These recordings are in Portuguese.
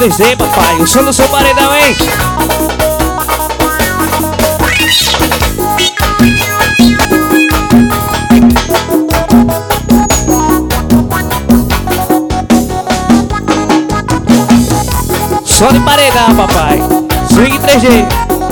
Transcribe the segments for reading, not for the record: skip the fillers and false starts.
3D, papai. O som do seu paredão, hein? Som de paredão, papai. Swing 3D.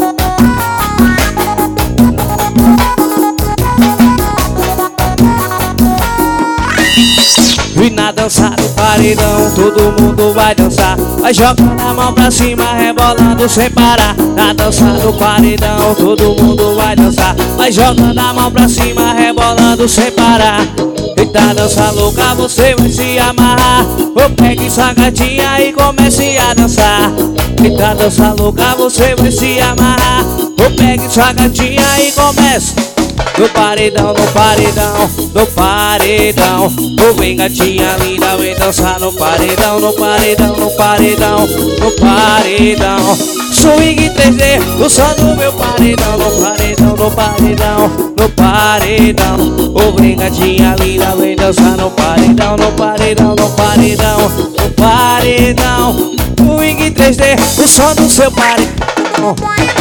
E na dança do paredão todo mundo vai dançar. Vai jogando a mão pra cima, rebolando sem parar. Na dança do paredão todo mundo vai dançar. Vai jogando a mão pra cima, rebolando sem parar. Eita, dança louca, você vai se amarrar. Ou pegue sua gatinha e comece a dançar. Eita, dança louca, você vai se amarrar. Ou pegue sua gatinha e comece. No paredão, no paredão, no paredão. Ou vem gatinha linda, vem dançar no paredão, no paredão, no paredão, no paredão. Swing 3D, o som do meu paredão, no paredão, no paredão, no paredão. Ou vem gatinha linda, vem dançar no paredão, no paredão, no paredão, no paredão. Swing 3D, o som do seu paredão.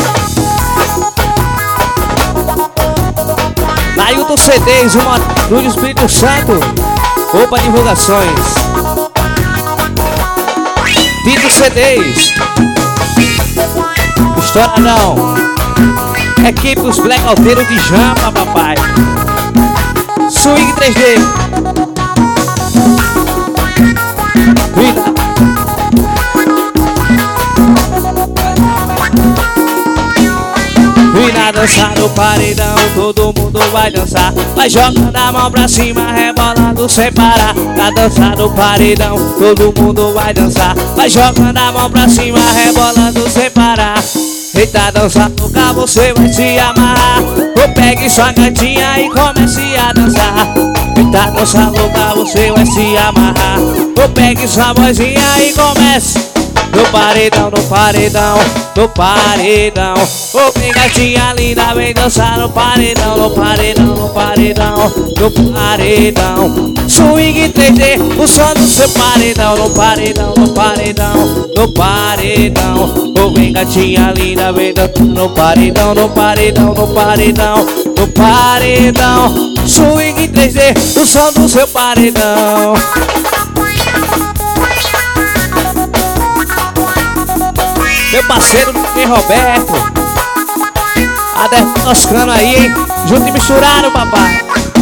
Nailton CDs, uma do Espírito Santo. Opa, divulgações. Tito CDs. História não. Equipe os Blackouteiros de Jampa, papai. Swing 3D. Vida. E na dança do paredão todo mundo vai dançar. Vai jogando a mão pra cima, rebolando sem parar. Na dança do paredão todo mundo vai dançar. Vai jogando a mão pra cima, rebolando sem parar. Eita, dança louca, você vai se amarrar. Ou pegue sua gatinha e comece a dançar. Eita, dança louca, você vai se amarrar. Ou pegue sua vozinha e comece. No paredão, no paredão, no paredão. Ô, vem gatinha linda, vem dançar no paredão, no paredão, no paredão, no paredão. Swing 3D, o som do seu paredão, no paredão, no paredão, no paredão. Ô, vem gatinha linda, vem dançar no paredão, no paredão, no paredão, no paredão. Swing 3D, o som do seu paredão. Meu parceiro Roberto, Aderton Toscano aí, hein? Junto e misturado, papai.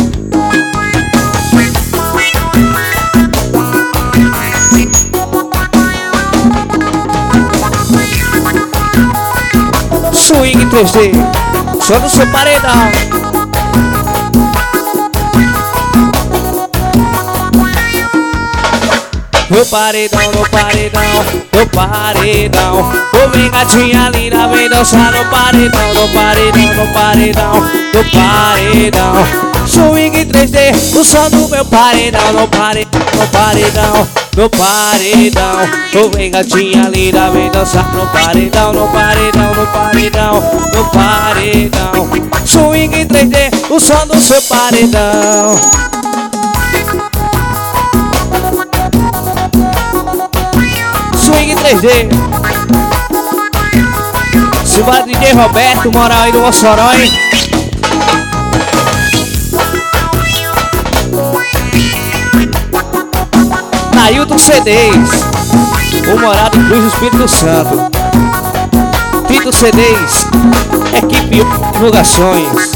Swing 3D, só do seu paredão. No paredão, no paredão, no paredão. Ô, vem gatinha linda, vem dançar no paredão, no paredão, no paredão, no paredão. Swing 3D, o som do meu paredão, no paredão, no paredão, no paredão. Ô, vem gatinha linda, vem dançar no paredão, no paredão, no paredão, no paredão. Swing 3D, o som do seu paredão. Swing 3D. Simbora DJ Roberto, moral aí do Mossoró, hein? Nailton CDs, o moral do Cruz do Espírito Santo. Tito CDs, equipe divulgações.